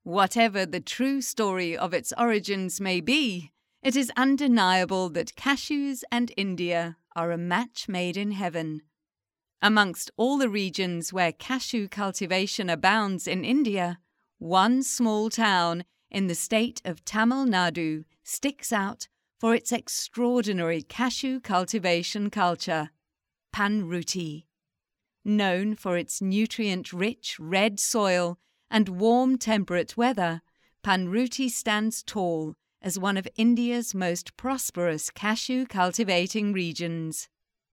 Whatever the true story of its origins may be, it is undeniable that cashews and India are a match made in heaven. Amongst all the regions where cashew cultivation abounds in India, one small town in the state of Tamil Nadu sticks out for its extraordinary cashew cultivation culture, Panruti. Known for its nutrient-rich red soil and warm temperate weather, Panruti stands tall as one of India's most prosperous cashew cultivating regions.